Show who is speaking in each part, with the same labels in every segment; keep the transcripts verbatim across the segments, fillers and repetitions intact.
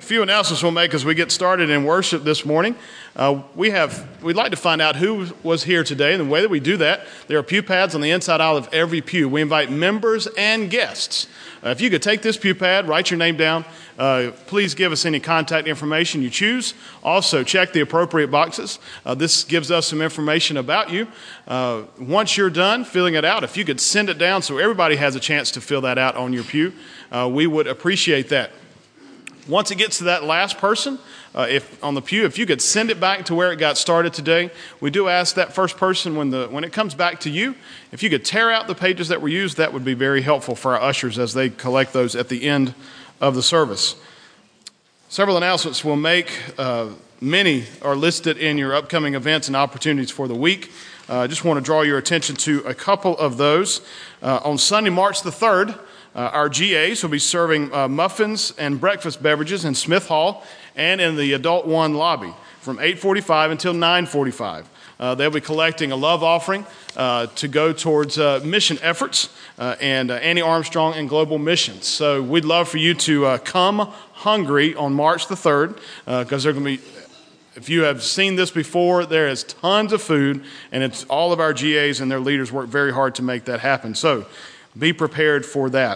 Speaker 1: few announcements we'll make as we get started in worship this morning. Uh, we have, we'd like to find out who was here today, and the way that we do that, there are pew pads on the inside aisle of every pew. We invite members and guests. Uh, if you could take this pew pad, write your name down, uh, please give us any contact information you choose. Also, check the appropriate boxes. Uh, this gives us some information about you. Uh, once you're done filling it out, if you could send it down so everybody has a chance to fill that out on your pew, uh, we would appreciate that. Once it gets to that last person, uh, if on the pew, if you could send it back to where it got started today, we do ask that first person when the when it comes back to you, if you could tear out the pages that were used, that would be very helpful for our ushers as they collect those at the end of the service. Several announcements we'll make. Uh, many are listed in your upcoming events and opportunities for the week. I uh, just want to draw your attention to a couple of those. Uh, on Sunday, March the third, Uh, our G As will be serving uh, muffins and breakfast beverages in Smith Hall and in the Adult One lobby from eight forty-five until nine forty-five. Uh, they'll be collecting a love offering uh, to go towards uh, mission efforts uh, and uh, Annie Armstrong and global missions. So we'd love for you to uh, come hungry on March the third because uh, they're going to be, if you have seen this before, there is tons of food, and it's all of our G As and their leaders work very hard to make that happen. So be prepared for that.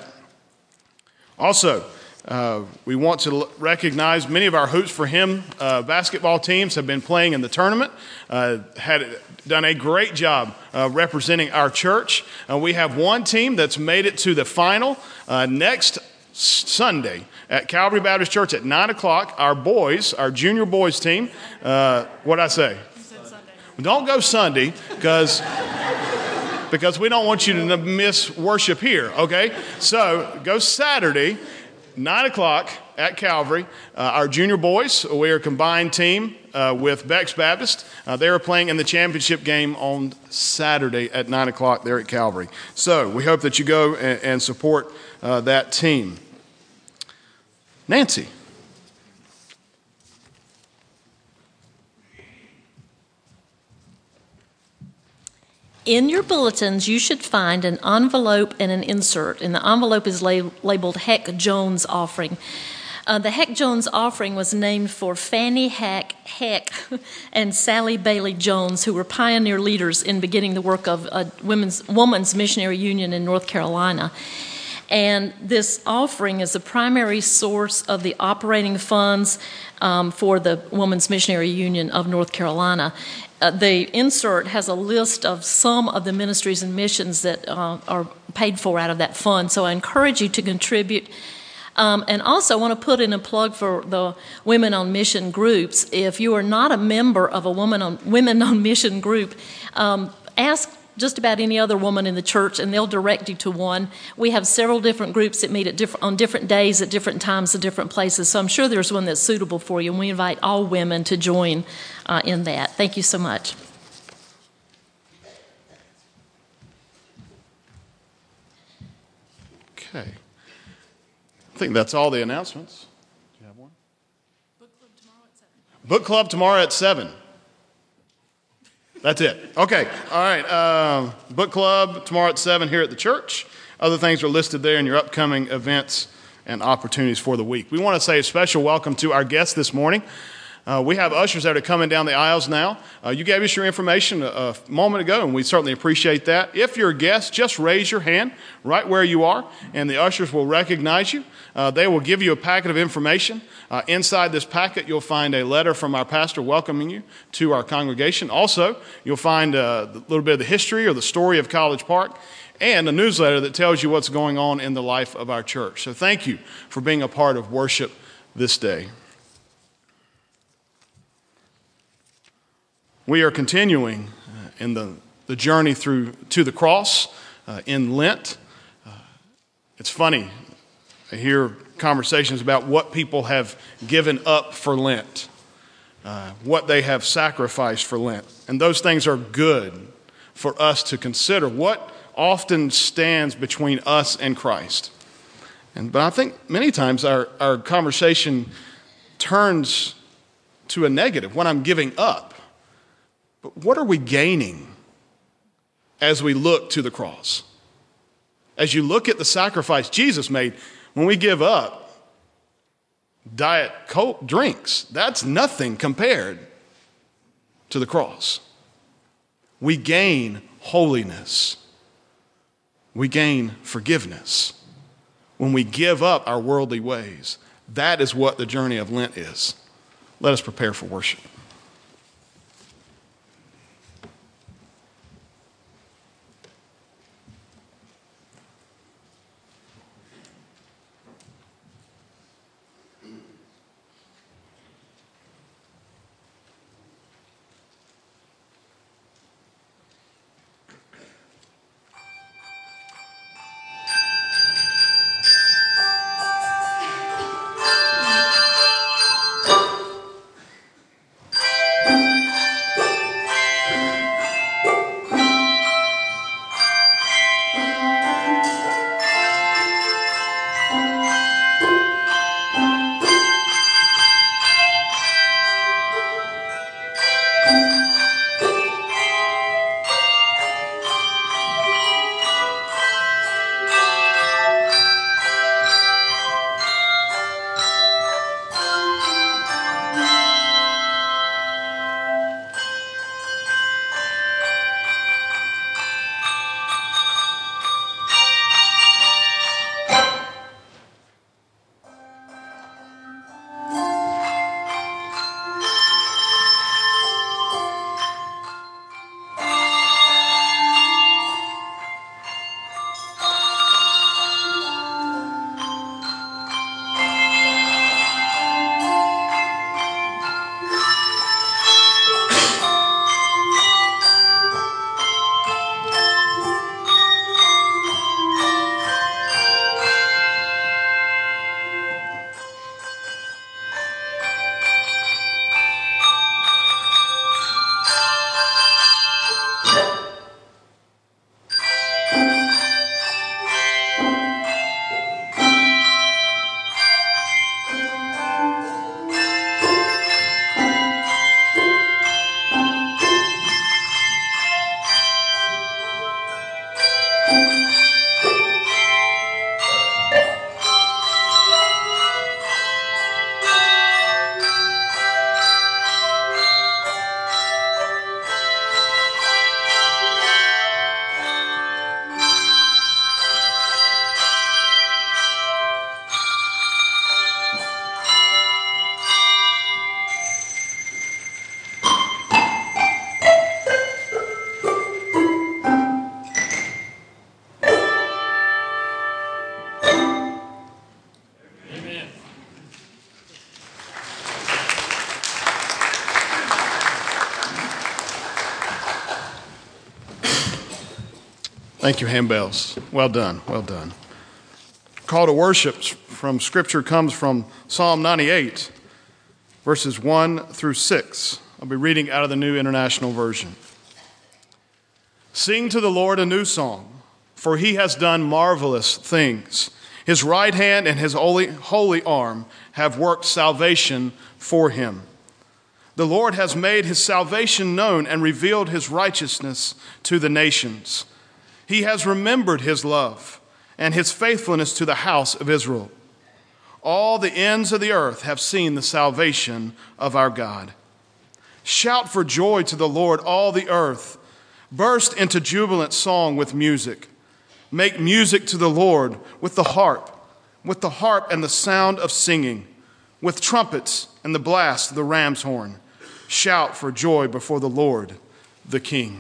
Speaker 1: Also, uh, we want to l- recognize many of our Hoops for Him uh, basketball teams have been playing in the tournament, uh, had done a great job uh, representing our church. Uh, we have one team that's made it to the final uh, next Sunday at Calvary Baptist Church at nine o'clock. Our boys, our junior boys team, uh, what did I say?
Speaker 2: You said Sunday.
Speaker 1: Don't go Sunday because... because we don't want you to miss worship here, okay? So go Saturday, nine o'clock at Calvary. Uh, our junior boys, we are a combined team uh, with Beck's Baptist. Uh, they are playing in the championship game on Saturday at nine o'clock there at Calvary. So we hope that you go and, and support uh, that team. Nancy.
Speaker 2: In your bulletins, you should find an envelope and an insert, and the envelope is lab- labeled Heck Jones Offering. Uh, the Heck Jones Offering was named for Fannie Hack Heck and Sally Bailey Jones, who were pioneer leaders in beginning the work of a women's, woman's missionary union in North Carolina. And this offering is the primary source of the operating funds um, for the Women's Missionary Union of North Carolina. Uh, the insert has a list of some of the ministries and missions that uh, are paid for out of that fund. So I encourage you to contribute. Um, and also I want to put in a plug for the Women on Mission groups. If you are not a member of a Women on, Women on Mission group, um, ask just about any other woman in the church, and they'll direct you to one. We have several different groups that meet at different, on different days at different times at different places, so I'm sure there's one that's suitable for you, and we invite all women to join uh, in that. Thank you so much.
Speaker 1: Okay. I think that's all the announcements. Do you have one?
Speaker 2: Book club tomorrow at seven.
Speaker 1: Book club tomorrow at seven. That's it. Okay. All right. Uh, book club tomorrow at seven here at the church. Other things are listed there in your upcoming events and opportunities for the week. We want to say a special welcome to our guests this morning. Uh, we have ushers that are coming down the aisles now. Uh, you gave us your information a, a moment ago, and we certainly appreciate that. If you're a guest, just raise your hand right where you are, and the ushers will recognize you. Uh, they will give you a packet of information. Uh, inside this packet, you'll find a letter from our pastor welcoming you to our congregation. Also, you'll find uh, a little bit of the history or the story of College Park, and a newsletter that tells you what's going on in the life of our church. So thank you for being a part of worship this day. We are continuing in the, the journey through to the cross uh, in Lent. Uh, it's funny, I hear conversations about what people have given up for Lent, uh, what they have sacrificed for Lent. And those things are good for us to consider. What often stands between us and Christ? And but I think many times our, our conversation turns to a negative, what I'm giving up. But what are we gaining as we look to the cross? As you look at the sacrifice Jesus made, when we give up, Diet Coke drinks, that's nothing compared to the cross. We gain holiness. We gain forgiveness when we give up our worldly ways. That is what the journey of Lent is. Let us prepare for worship. Thank you, handbells. Well done, well done. Call to worship from Scripture comes from Psalm ninety-eight, verses one through six. I'll be reading out of the New International Version. Sing to the Lord a new song, for he has done marvelous things. His right hand and his holy, holy arm have worked salvation for him. The Lord has made his salvation known and revealed his righteousness to the nations. He has remembered his love and his faithfulness to the house of Israel. All the ends of the earth have seen the salvation of our God. Shout for joy to the Lord, all the earth. Burst into jubilant song with music. Make music to the Lord with the harp, with the harp and the sound of singing, with trumpets and the blast of the ram's horn. Shout for joy before the Lord, the King.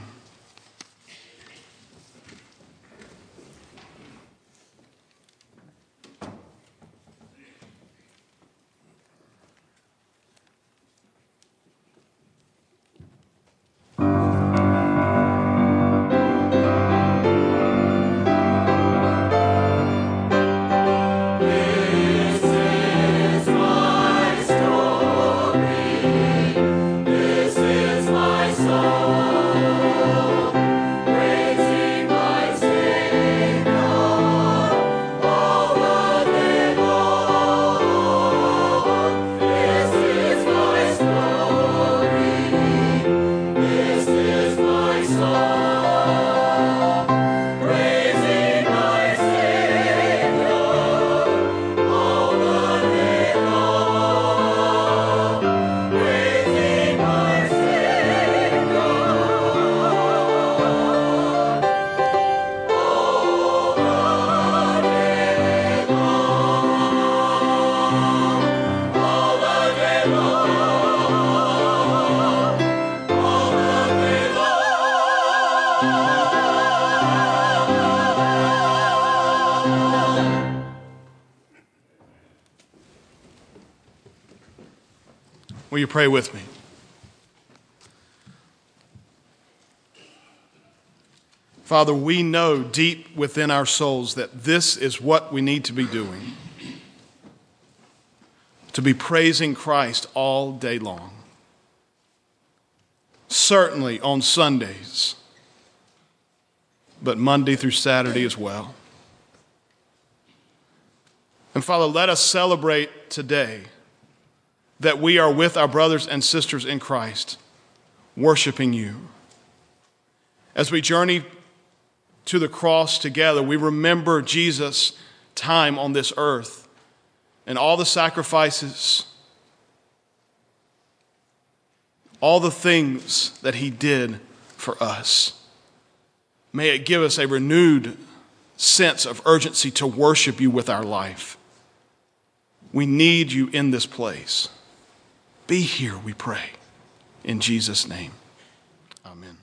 Speaker 3: This is my song.
Speaker 1: Will you pray with me? Father, we know deep within our souls that this is what we need to be doing. To be praising Christ all day long. Certainly on Sundays, but Monday through Saturday as well. And Father, let us celebrate today that we are with our brothers and sisters in Christ, worshiping you. As we journey to the cross together, we remember Jesus' time on this earth and all the sacrifices, all the things that he did for us. May it give us a renewed sense of urgency to worship you with our life. We need you in this place. Be here, we pray. In Jesus' name, amen.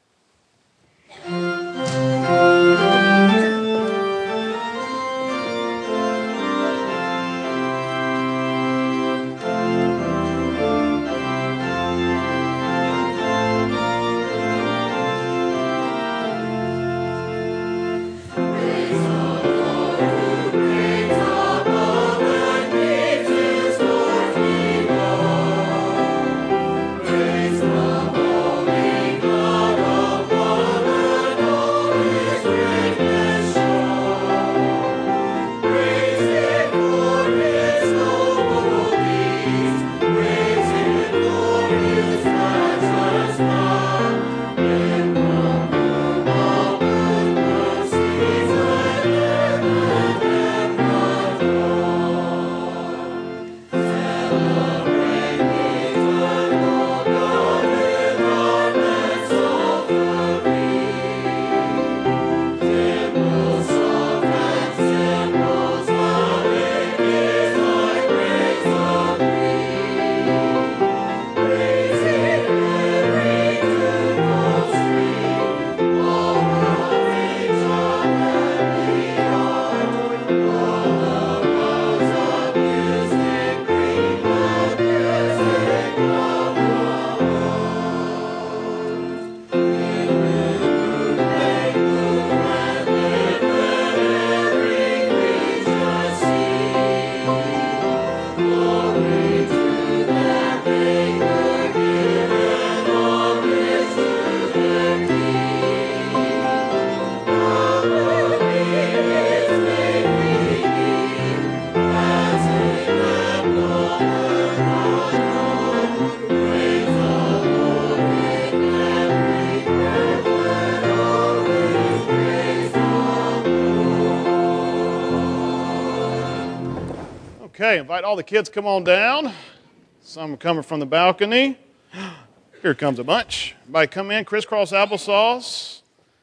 Speaker 1: Okay, invite all the kids come on down. Some are coming from the balcony. Here comes a bunch. Everybody come in, crisscross applesauce.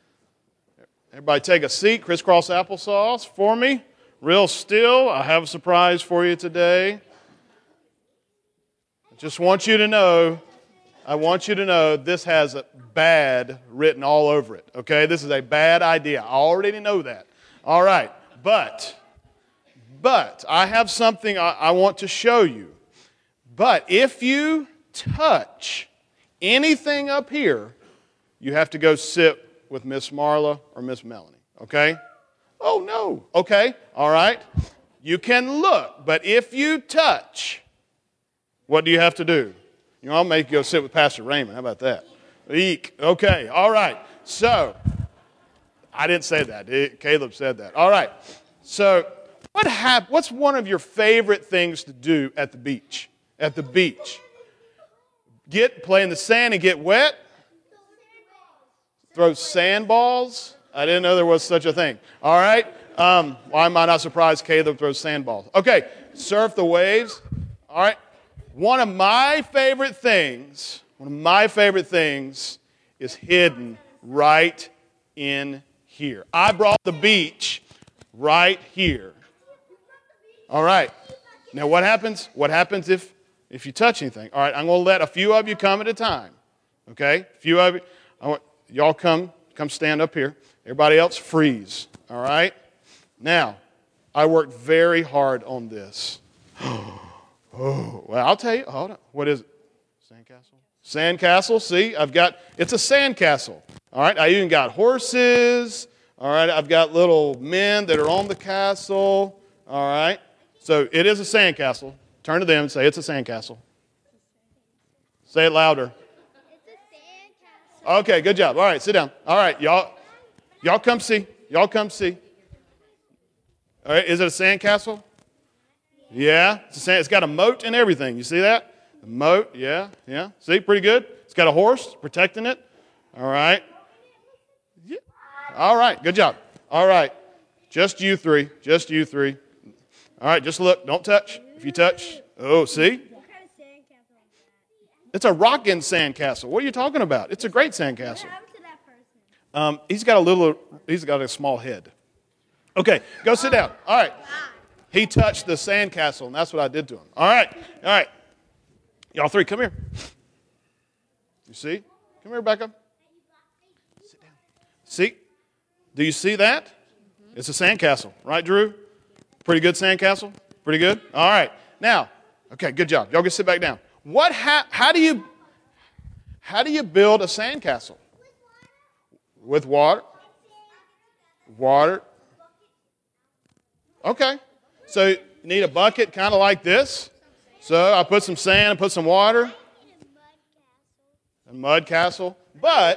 Speaker 1: Everybody take a seat, crisscross applesauce for me. Real still, I have a surprise for you today. I just want you to know, I want you to know this has a bad written all over it, okay? This is a bad idea. I already know that. All right, but... But I have something I, I want to show you. But if you touch anything up here, you have to go sit with Miss Marla or Miss Melanie, okay? Oh, no. Okay, all right. You can look, but if you touch, what do you have to do? You know, I'll make you go sit with Pastor Raymond. How about that? Eek. Okay, all right. So, I didn't say that. It, Caleb said that. All right. So... What hap- what's one of your favorite things to do at the beach? At the beach? Get, play in the sand and get wet? Throw sandballs? I didn't know there was such a thing. All right. Um, why am I not surprised Caleb throws sandballs? Okay. Surf the waves. All right. One of my favorite things, one of my favorite things is hidden right in here. I brought the beach right here. All right. Now what happens? What happens if, if you touch anything? All right, I'm going to let a few of you come at a time. Okay? A few of you. I want y'all come, come stand up here. Everybody else freeze. All right? Now, I worked very hard on this. Oh, well, I'll tell you. Hold on. What is it? Sandcastle? Sandcastle, see, I've got, it's a sandcastle. All right, I even got horses. All right, I've got little men that are on the castle. All right, so it is a sandcastle. Turn to them and say, it's a sandcastle. Say it louder.
Speaker 3: It's a sandcastle.
Speaker 1: Okay, good job. All right, sit down. All right, y'all, y'all come see. Y'all come see. All right, is it a sandcastle? Yeah, it's, a sand, it's got a moat and everything. You see that? A moat, yeah, yeah. See, pretty good. It's got a horse protecting it. All right. Yeah. All right, good job. All right, just you three, just you three. All right, just look. Don't touch. If you touch, oh, see?
Speaker 3: What kind of sandcastle is that?
Speaker 1: It's a rockin' sandcastle. What are you talking about? It's a great sandcastle.
Speaker 3: What happened to that person?
Speaker 1: Um, he's got a little, he's got a small head. Okay, go sit down. All right. He touched the sandcastle, and that's what I did to him. All right, all right. Y'all three, come here. You see? Come here, Becca. Sit down. See? Do you see that? It's a sandcastle, right, Drew? Pretty good sandcastle? Pretty good? All right. Now, okay, good job. Y'all can sit back down. What? Ha- how do you? How do you build a sandcastle? With water. Water. Okay. So you need a bucket, kind of like this. So I put some sand and put some water. A mud castle. But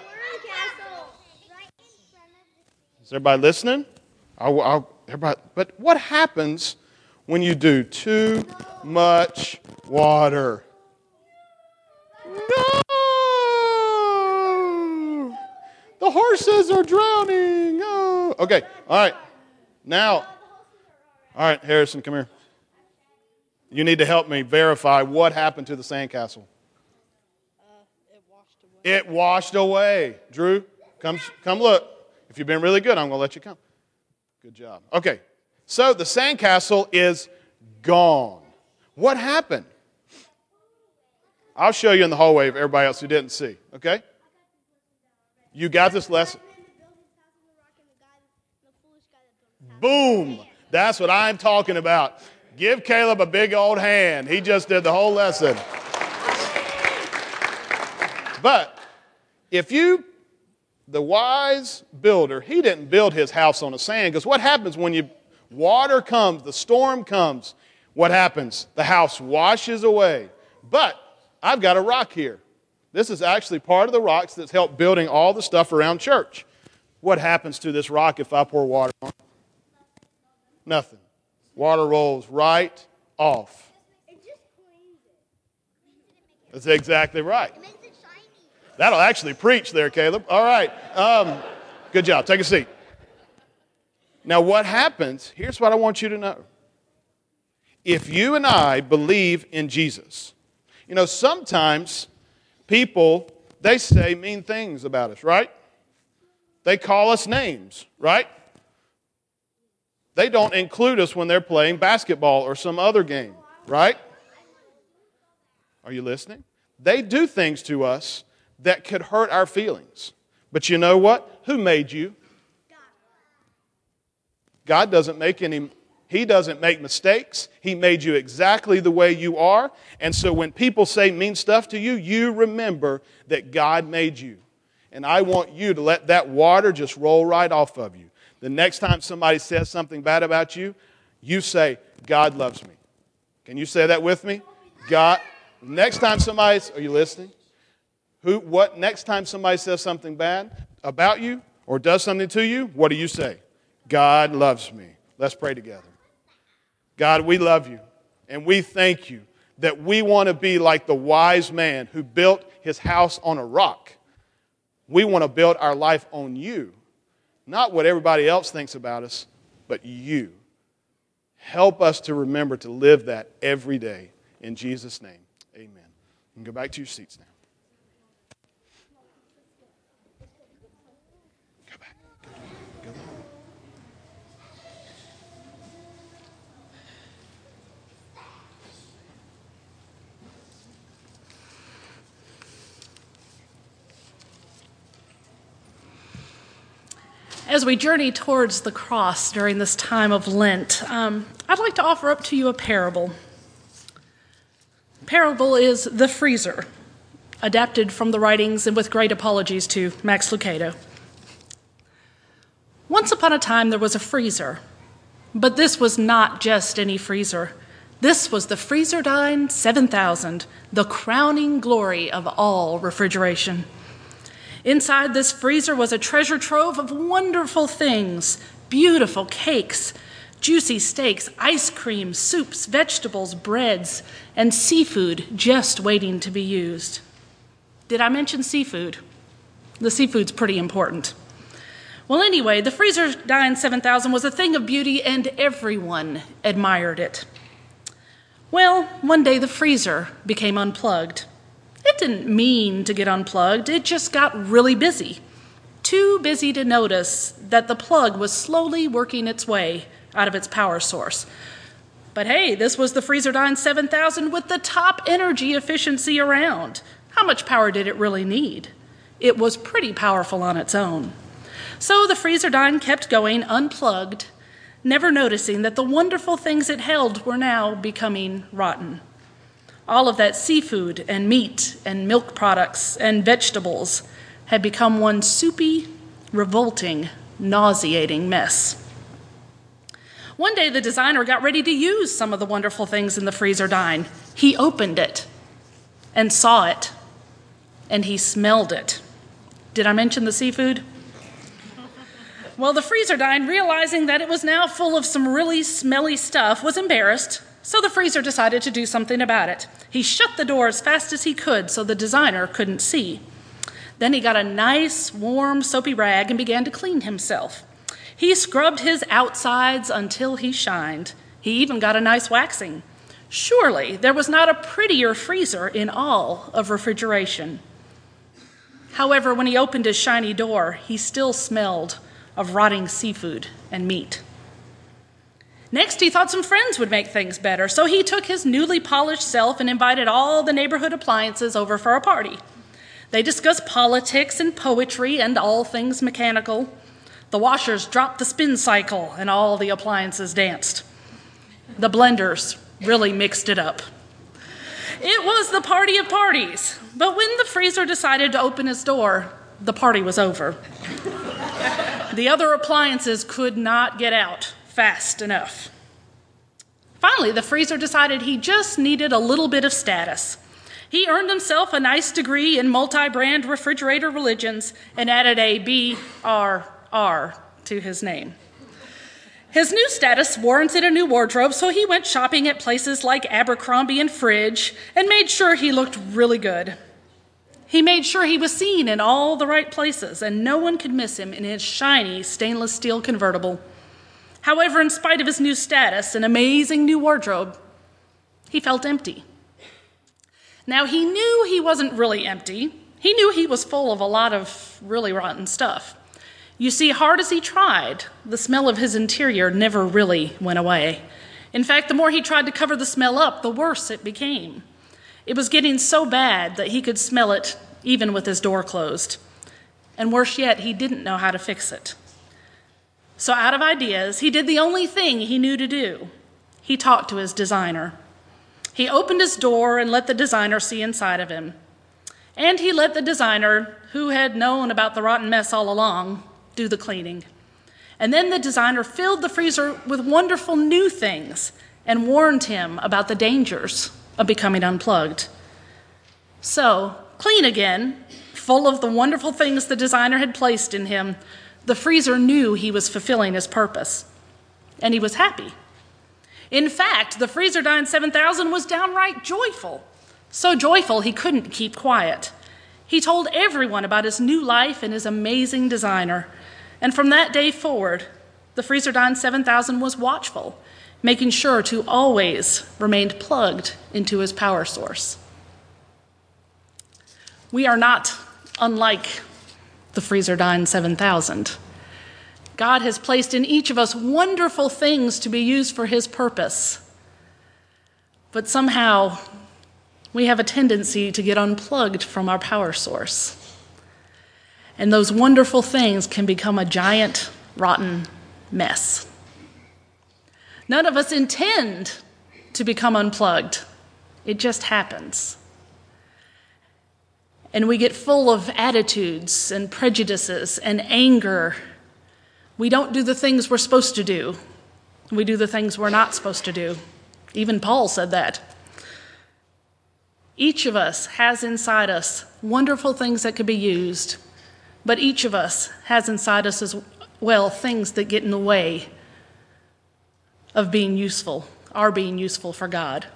Speaker 1: is everybody listening? I'll, I'll, everybody, but what happens when you do too much water? No! The horses are drowning. Oh. Okay, all right. Now, all right, Harrison, come here. You need to help me verify what happened to the sandcastle.
Speaker 4: Uh, it washed away.
Speaker 1: It washed away. Drew, come, come look. If you've been really good, I'm going to let you come. Good job. Okay, so the sandcastle is gone. What happened? I'll show you in the hallway of everybody else who didn't see, okay? You got this lesson. Boom. That's what I'm talking about. Give Caleb a big old hand. He just did the whole lesson. But if you, the wise builder, he didn't build his house on the sand, because what happens when you water comes, the storm comes, what happens? The house washes away. But I've got a rock here. This is actually part of the rocks that's helped building all the stuff around church. What happens to this rock if I pour water on it? Nothing. Water rolls right off.
Speaker 3: It just cleans it.
Speaker 1: That's exactly right.
Speaker 3: It makes it shiny.
Speaker 1: That'll actually preach there, Caleb. All right. Um, good job. Take a seat. Now, what happens, here's what I want you to know. If you and I believe in Jesus, you know, sometimes people, they say mean things about us, right? They call us names, right? They don't include us when they're playing basketball or some other game, right? Are you listening? They do things to us that could hurt our feelings. But you know what? Who made you? God doesn't make any, He doesn't make mistakes. He made you exactly the way you are. And so when people say mean stuff to you, you remember that God made you. And I want you to let that water just roll right off of you. The next time somebody says something bad about you, you say, God loves me. Can you say that with me? God, next time somebody, are you listening? Who, what, next time somebody says something bad about you or does something to you, what do you say? God loves me. Let's pray together. God, we love you, and we thank you that we want to be like the wise man who built his house on a rock. We want to build our life on you, not what everybody else thinks about us, but you. Help us to remember to live that every day. In Jesus' name, amen. You can go back to your seats now. Go back. Go back.
Speaker 4: As we journey towards the cross during this time of Lent, um, I'd like to offer up to you a parable. Parable is the freezer. adapted from the writings and with great apologies to Max Lucado. Once upon a time, there was a freezer, but this was not just any freezer. This was the FreezerDyn seven thousand, the crowning glory of all refrigeration. Inside this freezer was a treasure trove of wonderful things, beautiful cakes, juicy steaks, ice cream, soups, vegetables, breads, and seafood just waiting to be used. Did I mention seafood? The seafood's pretty important. Well, anyway, the FreezerDyn seven thousand was a thing of beauty and everyone admired it. Well, one day the freezer became unplugged. It didn't mean to get unplugged, it just got really busy. Too busy to notice that the plug was slowly working its way out of its power source. But hey, this was the FreezerDyn seven thousand with the top energy efficiency around. How much power did it really need? It was pretty powerful on its own. So the FreezerDyn kept going unplugged, never noticing that the wonderful things it held were now becoming rotten. All of that seafood and meat and milk products and vegetables had become one soupy, revolting, nauseating mess. One day the designer got ready to use some of the wonderful things in the FreezerDyn. He opened it and saw it, and he smelled it. Did I mention the seafood? Well, the FreezerDyn, realizing that it was now full of some really smelly stuff, was embarrassed, so the freezer decided to do something about it. He shut the door as fast as he could so the designer couldn't see. Then he got a nice, warm, soapy rag and began to clean himself. He scrubbed his outsides until he shined. He even got a nice waxing. Surely there was not a prettier freezer in all of refrigeration. However, when he opened his shiny door, he still smelled of rotting seafood and meat. Next, he thought some friends would make things better, so he took his newly polished self and invited all the neighborhood appliances over for a party. They discussed politics and poetry and all things mechanical. The washers dropped the spin cycle and all the appliances danced. The blenders really mixed it up. It was the party of parties, but when the freezer decided to open its door, the party was over. The other appliances could not get out fast enough. Finally, the freezer decided he just needed a little bit of status. He earned himself a nice degree in multi-brand refrigerator religions and added a B R R to his name. His new status warranted a new wardrobe, so he went shopping at places like Abercrombie and Fridge and made sure he looked really good. He made sure he was seen in all the right places and no one could miss him in his shiny stainless steel convertible. However, in spite of his new status and amazing new wardrobe, he felt empty. Now, he knew he wasn't really empty. He knew he was full of a lot of really rotten stuff. You see, hard as he tried, the smell of his interior never really went away. In fact, the more he tried to cover the smell up, the worse it became. It was getting so bad that he could smell it even with his door closed. And worse yet, he didn't know how to fix it. So out of ideas, he did the only thing he knew to do. He talked to his designer. He opened his door and let the designer see inside of him. And he let the designer, who had known about the rotten mess all along, do the cleaning. And then the designer filled the freezer with wonderful new things and warned him about the dangers of becoming unplugged. So, clean again, full of the wonderful things the designer had placed in him, the freezer knew he was fulfilling his purpose, and he was happy. In fact, the FreezerDyn seven thousand was downright joyful, so joyful he couldn't keep quiet. He told everyone about his new life and his amazing designer, and from that day forward, the FreezerDyn seven thousand was watchful, making sure to always remain plugged into his power source. We are not unlike the FreezerDyn seven thousand. God has placed in each of us wonderful things to be used for his purpose. But somehow, we have a tendency to get unplugged from our power source. And those wonderful things can become a giant, rotten mess. None of us intend to become unplugged. It just happens. and we get full of attitudes and prejudices and anger. We don't do the things we're supposed to do. We do the things we're not supposed to do. Even Paul said that. Each of us has inside us wonderful things that could be used, but each of us has inside us as well things that get in the way of being useful, our being useful for God.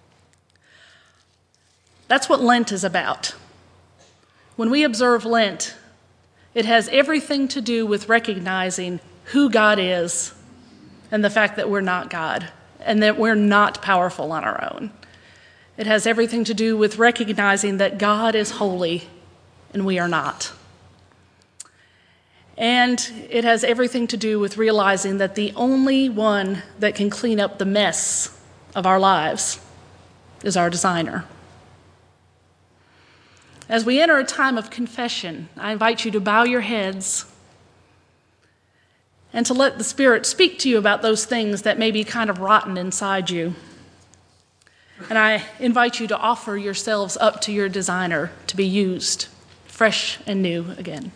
Speaker 4: That's what Lent is about. When we observe Lent, it has everything to do with recognizing who God is and the fact that we're not God and that we're not powerful on our own. It has everything to do with recognizing that God is holy and we are not. And it has everything to do with realizing that the only one that can clean up the mess of our lives is our designer. As we enter a time of confession, I invite you to bow your heads and to let the Spirit speak to you about those things that may be kind of rotten inside you. And I invite you to offer yourselves up to your designer to be used fresh and new again.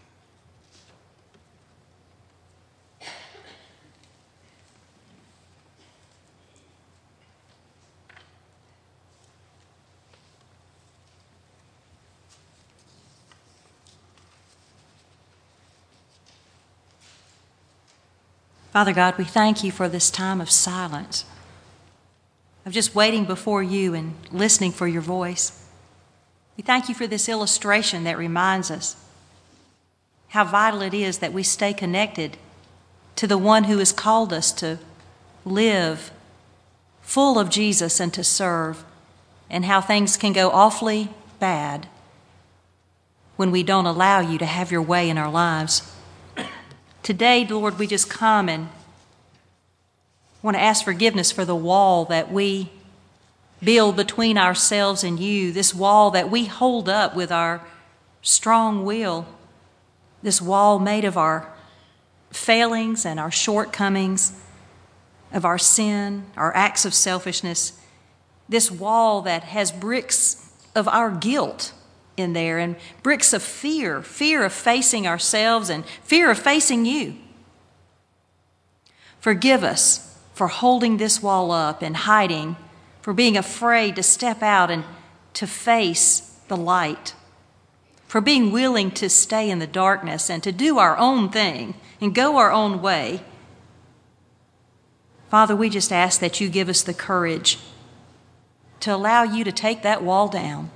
Speaker 5: Father God, we thank you for this time of silence, of just waiting before you and listening for your voice. We thank you for this illustration that reminds us how vital it is that we stay connected to the one who has called us to live full of Jesus and to serve, and how things can go awfully bad when we don't allow you to have your way in our lives. Today, Lord, we just come and want to ask forgiveness for the wall that we build between ourselves and you, this wall that we hold up with our strong will, this wall made of our failings and our shortcomings, of our sin, our acts of selfishness, this wall that has bricks of our guilt in there and bricks of fear, fear of facing ourselves and fear of facing you. Forgive us for holding this wall up and hiding, for being afraid to step out and to face the light, for being willing to stay in the darkness and to do our own thing and go our own way. Father, we just ask that you give us the courage to allow you to take that wall down,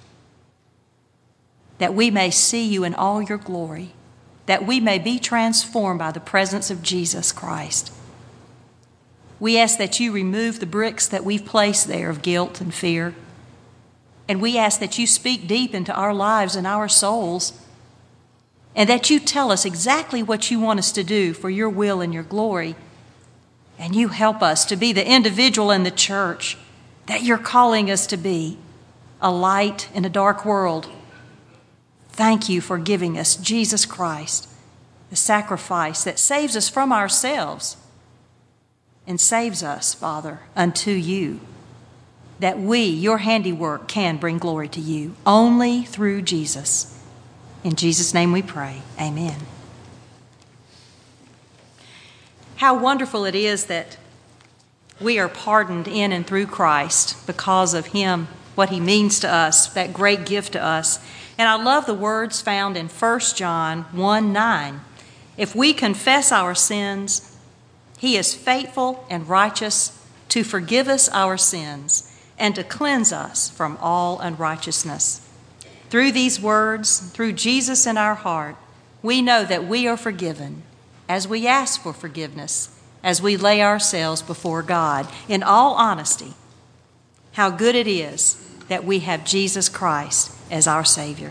Speaker 5: that we may see you in all your glory, that we may be transformed by the presence of Jesus Christ. We ask that you remove the bricks that we've placed there of guilt and fear, and we ask that you speak deep into our lives and our souls, and that you tell us exactly what you want us to do for your will and your glory, and you help us to be the individual in the church that you're calling us to be, a light in a dark world. Thank you for giving us Jesus Christ, the sacrifice that saves us from ourselves and saves us, Father, unto you, that we, your handiwork, can bring glory to you only through Jesus. In Jesus' name we pray. Amen. How wonderful it is that we are pardoned in and through Christ because of him, what he means to us, that great gift to us. And I love the words found in First John one nine. If we confess our sins, he is faithful and righteous to forgive us our sins and to cleanse us from all unrighteousness. Through these words, through Jesus in our heart, we know that we are forgiven as we ask for forgiveness, as we lay ourselves before God in all honesty. How good it is that we have Jesus Christ as our Savior.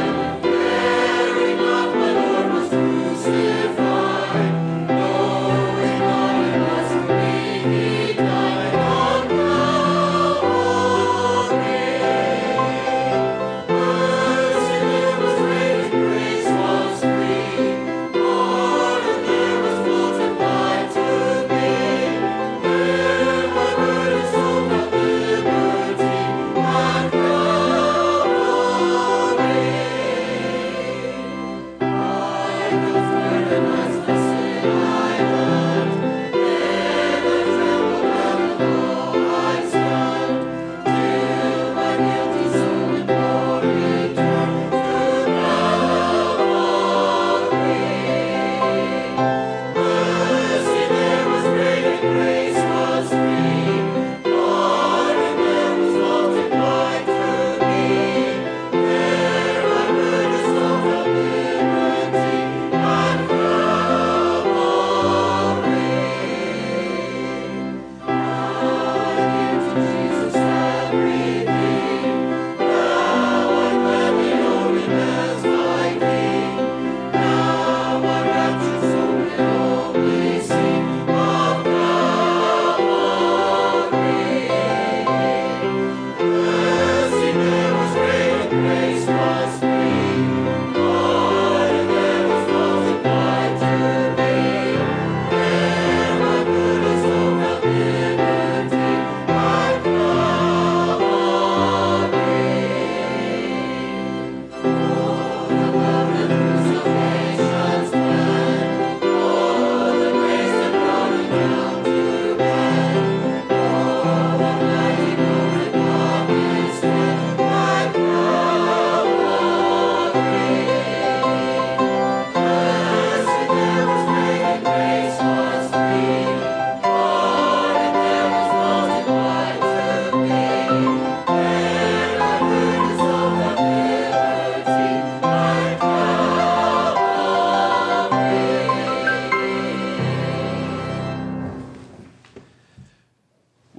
Speaker 6: Bearing of my Lord was crucified. No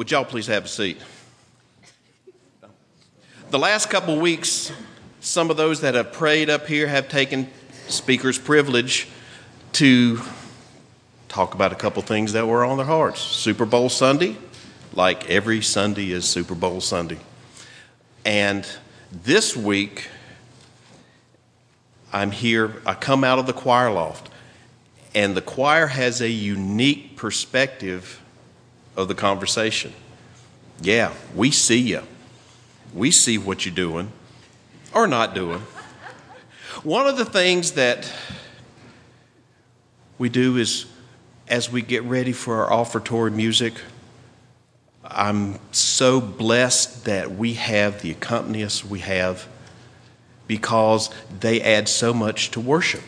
Speaker 6: Would y'all please have a seat? The last couple weeks, some of those that have prayed up here have taken speaker's privilege to talk about a couple things that were on their hearts. Super Bowl Sunday, like every Sunday is Super Bowl Sunday. And this week, I'm here, I come out of the choir loft, and the choir has a unique perspective of the conversation. Yeah, we see you. We see what you're doing or not doing. One of the things that we do is, as we get ready for our offertory music, I'm so blessed that we have the accompanists we have because they add so much to worship.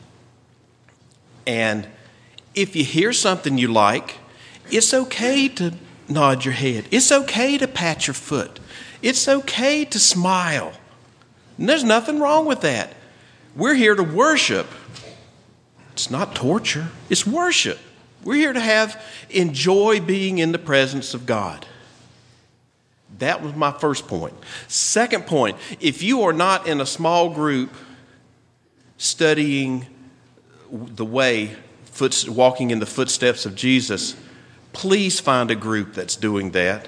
Speaker 6: And if you hear something you like, it's okay to nod your head. It's okay to pat your foot. It's okay to smile. And there's nothing wrong with that. We're here to worship. It's not torture. It's worship. We're here to have enjoy being in the presence of God. That was my first point. Second point, if you are not in a small group studying the way, foot, walking in the footsteps of Jesus, please find a group that's doing that.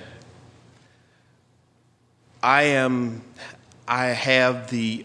Speaker 6: I am, I have the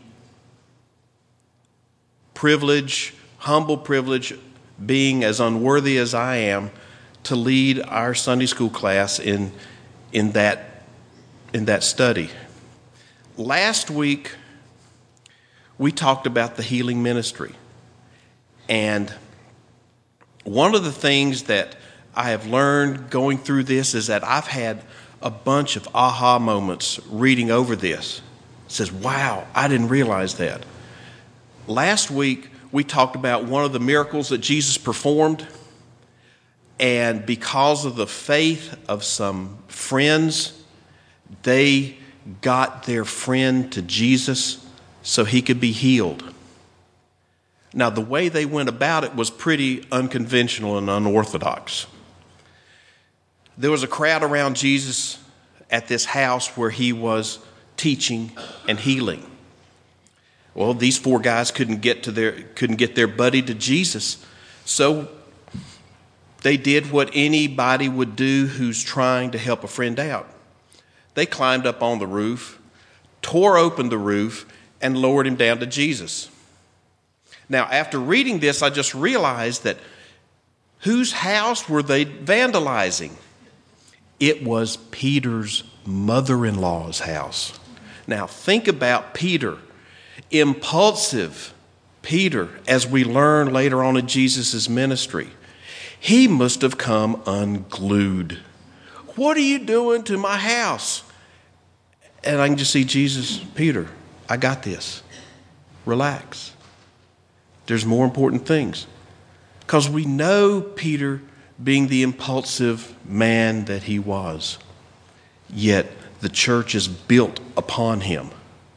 Speaker 6: privilege, humble privilege, being as unworthy as I am, to lead our Sunday school class in, in that, in that study. Last week, we talked about the healing ministry. And one of the things that I have learned going through this is that I've had a bunch of aha moments reading over this. It says, wow, I didn't realize that. Last week, we talked about one of the miracles that Jesus performed. And because of the faith of some friends, they got their friend to Jesus so he could be healed. Now, the way they went about it was pretty unconventional and unorthodox. There was a crowd around Jesus at this house where he was teaching and healing. Well, these four guys couldn't get to their couldn't get their buddy to Jesus, so they did what anybody would do who's trying to help a friend out. They climbed up on the roof, tore open the roof, and lowered him down to Jesus. Now, after reading this, I just realized that whose house were they vandalizing? It was Peter's mother-in-law's house. Now, think about Peter, impulsive Peter, as we learn later on in Jesus' ministry. He must have come unglued. What are you doing to my house? And I can just see Jesus, Peter, I got this. Relax. There's more important things. Because we know Peter being the impulsive man that he was. Yet the church is built upon him.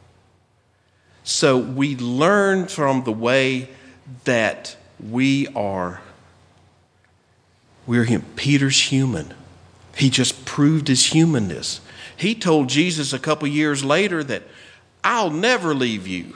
Speaker 6: So we learn from the way that we are, we're him. Peter's human. He just proved his humanness. He told Jesus a couple years later that, I'll never leave you.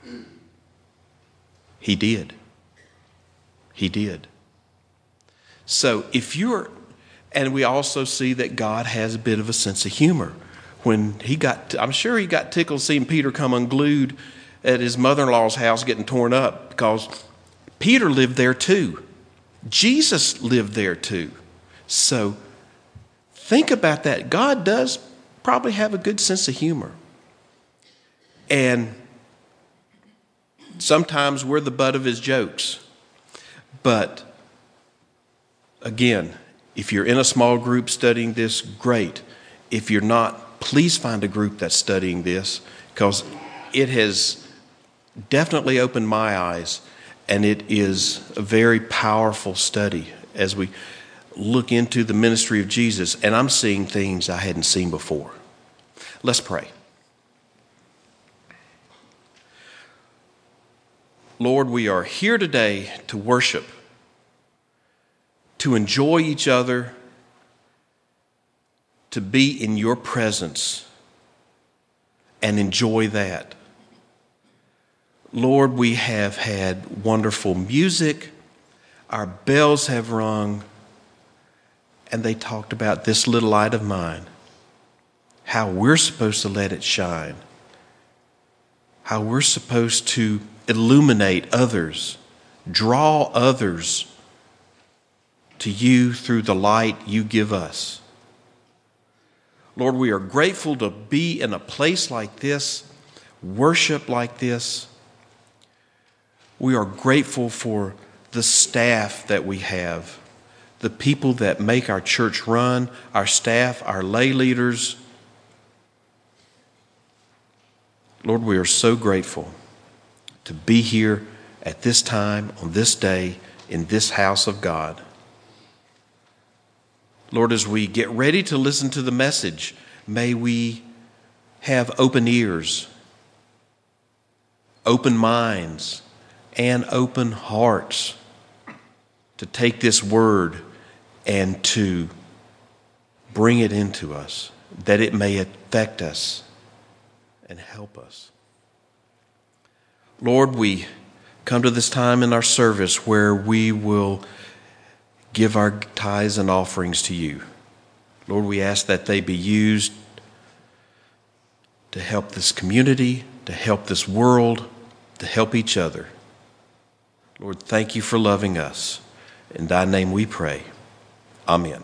Speaker 6: He did. He did. So if you're, and we also see that God has a bit of a sense of humor. When he got, I'm sure he got tickled seeing Peter come unglued at his mother-in-law's house getting torn up, because Peter lived there too. Jesus lived there too. So think about that. God does probably have a good sense of humor. And sometimes we're the butt of his jokes. But again, if you're in a small group studying this, great. If you're not, please find a group that's studying this, because it has definitely opened my eyes, and it is a very powerful study as we look into the ministry of Jesus, and I'm seeing things I hadn't seen before. Let's pray. Lord, we are here today to worship, to enjoy each other, to be in your presence and enjoy that. Lord, we have had wonderful music. Our bells have rung, and they talked about this little light of mine, how we're supposed to let it shine, how we're supposed to illuminate others, draw others to you through the light you give us. Lord, we are grateful to be in a place like this, worship like this. We are grateful for the staff that we have, the people that make our church run, our staff, our lay leaders. Lord, we are so grateful to be here at this time, on this day, in this house of God. Lord, as we get ready to listen to the message, may we have open ears, open minds, and open hearts to take this word and to bring it into us, that it may affect us and help us. Lord, we come to this time in our service where we will give our tithes and offerings to you. Lord, we ask that they be used to help this community, to help this world, to help each other. Lord, thank you for loving us. In thy name we pray. Amen.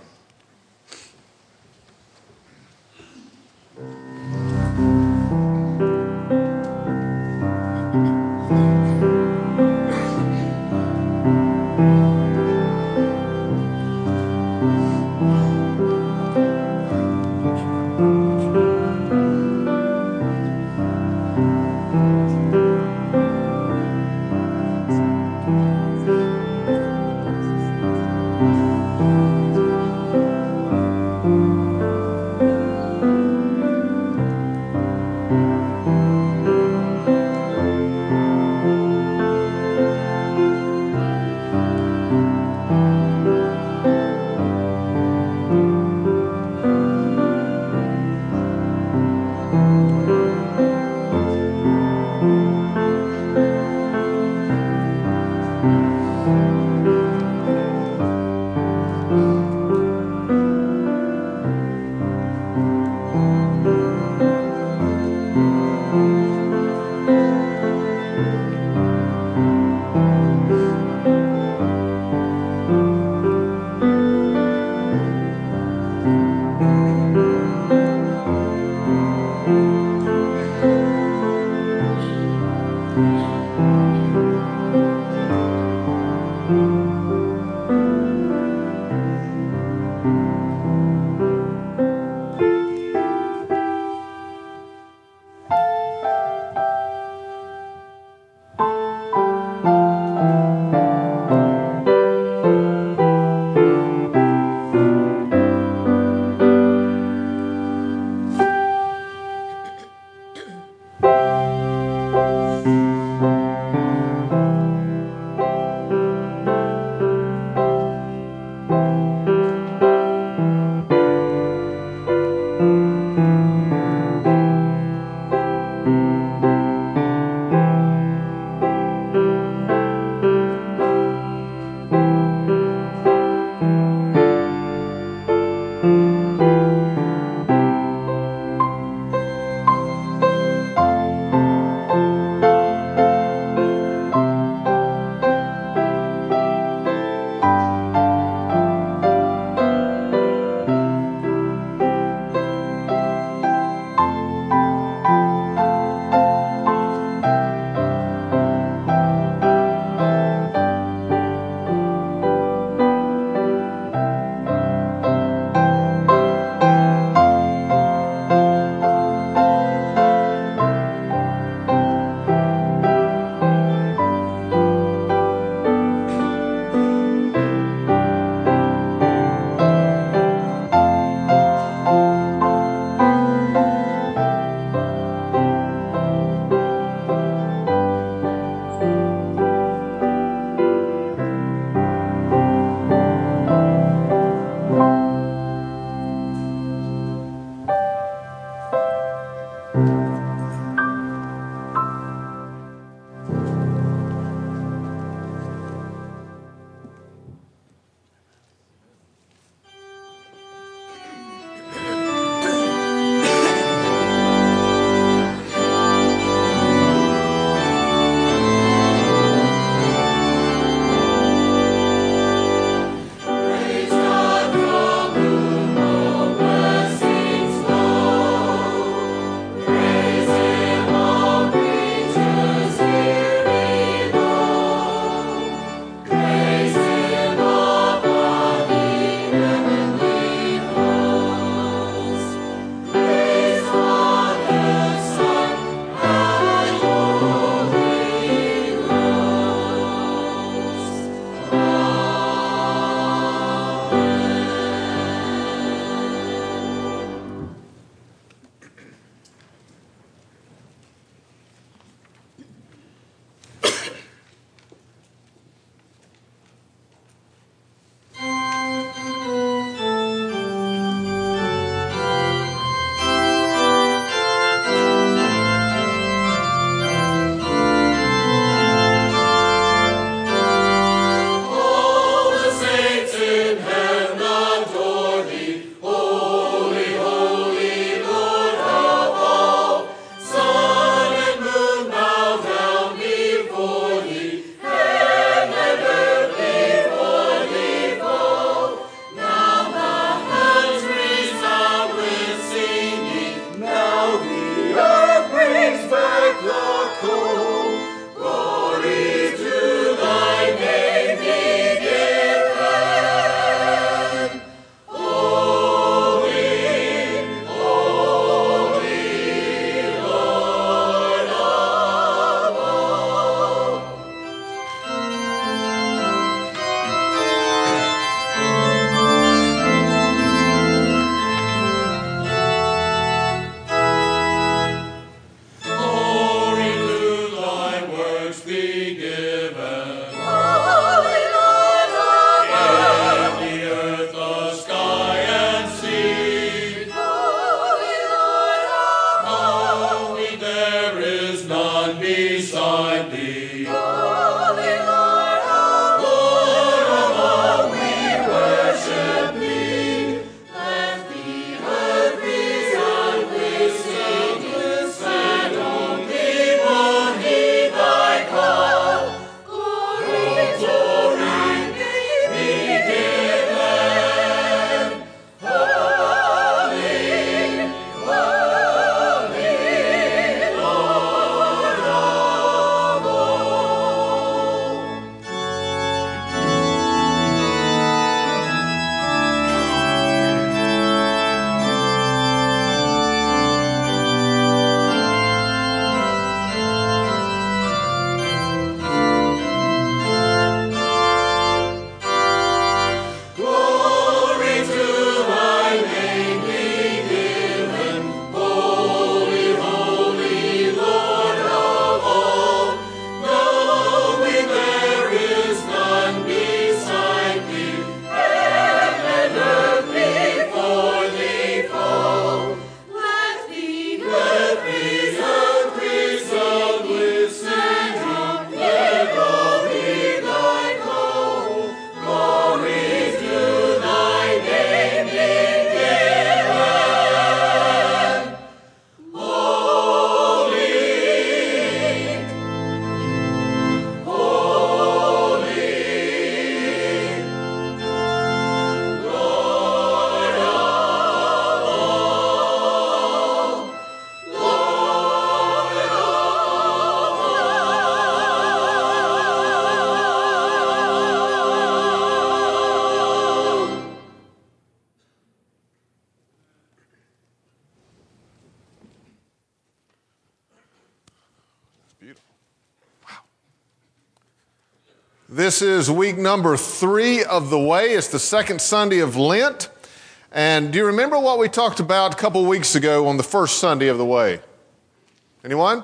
Speaker 7: This is week number three of the Way. It's the second Sunday of Lent. And do you remember what we talked about a couple weeks ago on the first Sunday of the Way? Anyone?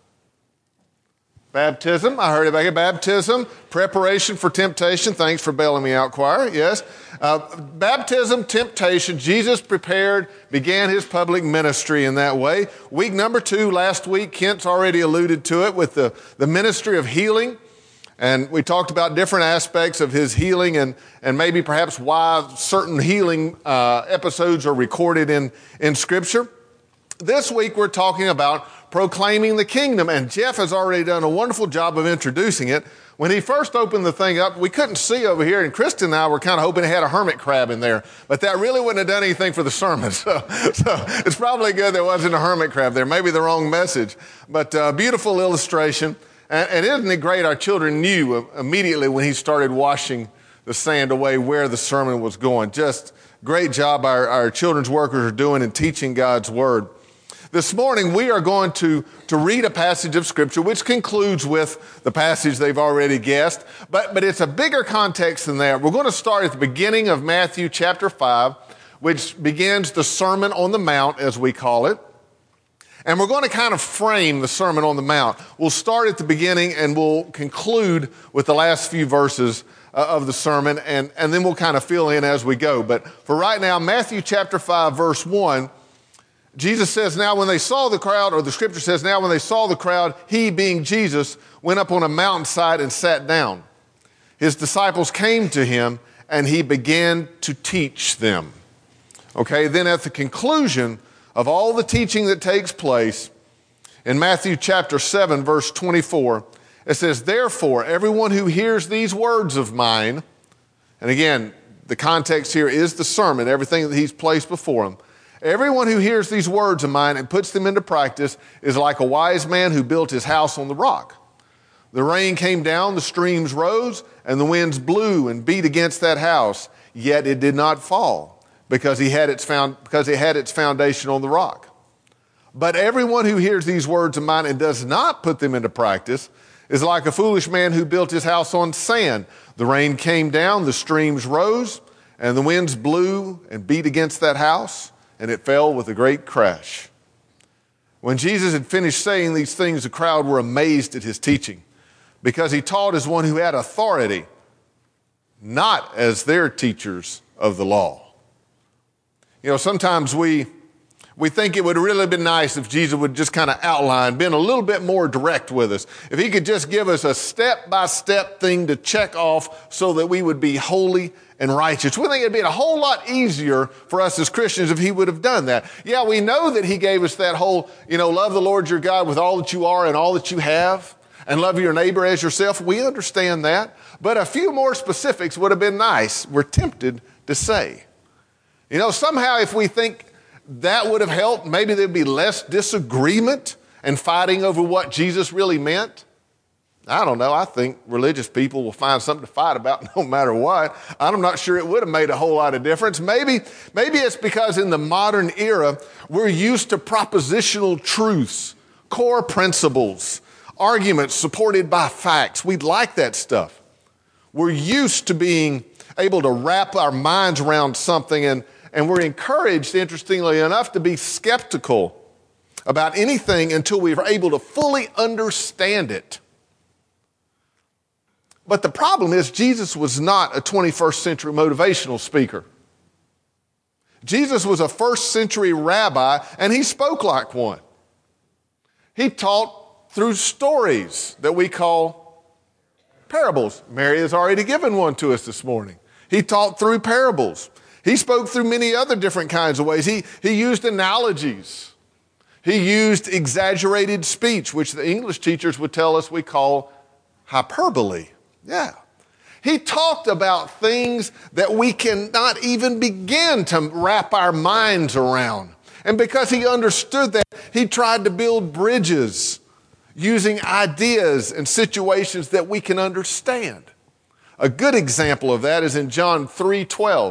Speaker 7: Baptism. I heard about it. Baptism, preparation for temptation. Thanks for bailing me out, choir. Yes. Uh, baptism, temptation. Jesus prepared, began his public ministry in that way. Week number two, last week, Kent's already alluded to it with the, the ministry of healing. And we talked about different aspects of his healing and, and maybe perhaps why certain healing uh, episodes are recorded in, in Scripture. This week we're talking about proclaiming the kingdom, and Jeff has already done a wonderful job of introducing it. When he first opened the thing up, we couldn't see over here, and Kristen and I were kind of hoping it had a hermit crab in there, but that really wouldn't have done anything for the sermon. So, so it's probably good there wasn't a hermit crab there, maybe the wrong message, but uh, beautiful illustration. And, and isn't it great? Our children knew immediately when he started washing the sand away where the sermon was going. Just great job our, our children's workers are doing in teaching God's word. This morning we are going to, to read a passage of Scripture which concludes with the passage they've already guessed, but, but it's a bigger context than that. We're going to start at the beginning of Matthew chapter five, which begins the Sermon on the Mount, as we call it. And we're going to kind of frame the Sermon on the Mount. We'll start at the beginning and we'll conclude with the last few verses uh, of the sermon, and, and then we'll kind of fill in as we go. But for right now, Matthew chapter five, verse one, Jesus says, now when they saw the crowd, or the Scripture says, now when they saw the crowd, he, being Jesus, went up on a mountainside and sat down. His disciples came to him, and he began to teach them. Okay, then at the conclusion of all the teaching that takes place, in Matthew chapter seven, verse twenty-four, it says, therefore, everyone who hears these words of mine, and again, the context here is the sermon, everything that he's placed before him. Everyone who hears these words of mine and puts them into practice is like a wise man who built his house on the rock. The rain came down, the streams rose, and the winds blew and beat against that house, yet it did not fall, because he had its found, because it had its foundation on the rock. But everyone who hears these words of mine and does not put them into practice is like a foolish man who built his house on sand. The rain came down, the streams rose, and the winds blew and beat against that house, and it fell with a great crash. When Jesus had finished saying these things, the crowd were amazed at his teaching, because he taught as one who had authority, not as their teachers of the law. You know, sometimes we we think it would really have been nice if Jesus would just kind of outline, been a little bit more direct with us. If he could just give us a step-by-step thing to check off so that we would be holy and righteous. We think it'd be a whole lot easier for us as Christians if he would have done that. Yeah, we know that he gave us that whole, you know, love the Lord your God with all that you are and all that you have, and love your neighbor as yourself. We understand that. But a few more specifics would have been nice, we're tempted to say. You know, somehow if we think that would have helped, maybe there'd be less disagreement and fighting over what Jesus really meant. I don't know. I think religious people will find something to fight about no matter what. I'm not sure it would have made a whole lot of difference. Maybe, maybe it's because in the modern era, we're used to propositional truths, core principles, arguments supported by facts. We'd like that stuff. We're used to being able to wrap our minds around something, and, and we're encouraged, interestingly enough, to be skeptical about anything until we're able to fully understand it. But the problem is Jesus was not a twenty-first century motivational speaker. Jesus was a first century rabbi, and he spoke like one. He taught through stories that we call parables. Mary has already given one to us this morning. He taught through parables. He spoke through many other different kinds of ways. He, he used analogies. He used exaggerated speech, which the English teachers would tell us we call hyperbole. Yeah. He talked about things that we cannot even begin to wrap our minds around. And because he understood that, he tried to build bridges using ideas and situations that we can understand. A good example of that is in John three twelve. In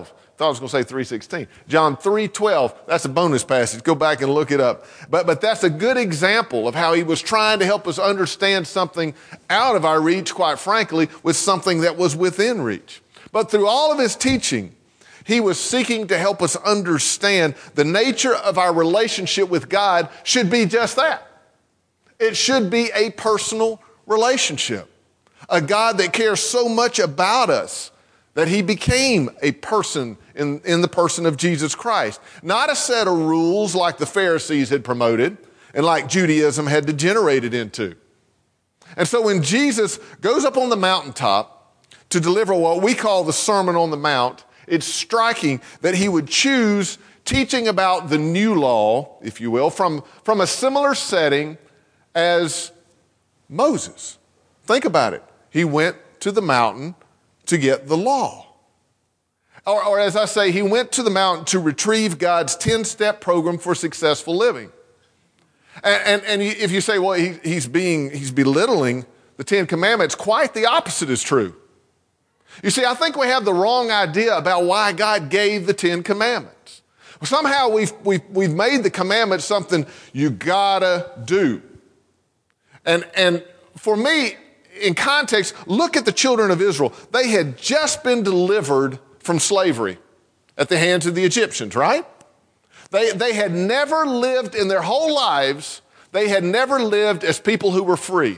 Speaker 7: thought I was going to say three sixteen. John three twelve, that's a bonus passage. Go back and look it up. But, but that's a good example of how he was trying to help us understand something out of our reach, quite frankly, with something that was within reach. But through all of his teaching, he was seeking to help us understand the nature of our relationship with God should be just that. It should be a personal relationship. A God that cares so much about us that he became a person in, in the person of Jesus Christ. Not a set of rules like the Pharisees had promoted and like Judaism had degenerated into. And so when Jesus goes up on the mountaintop to deliver what we call the Sermon on the Mount, it's striking that he would choose teaching about the new law, if you will, from, from a similar setting as Moses. Think about it. He went to the mountain to get the law. Or, or as I say, he went to the mountain to retrieve God's ten-step program for successful living. And, and, and if you say, well, he, he's being, he's belittling the Ten Commandments, quite the opposite is true. You see, I think we have the wrong idea about why God gave the Ten Commandments. Well, somehow we've, we've, we've made the commandments something you gotta do. And, and for me, in context, look at the children of Israel. They had just been delivered from slavery at the hands of the Egyptians, right? They, they had never lived in their whole lives, they had never lived as people who were free.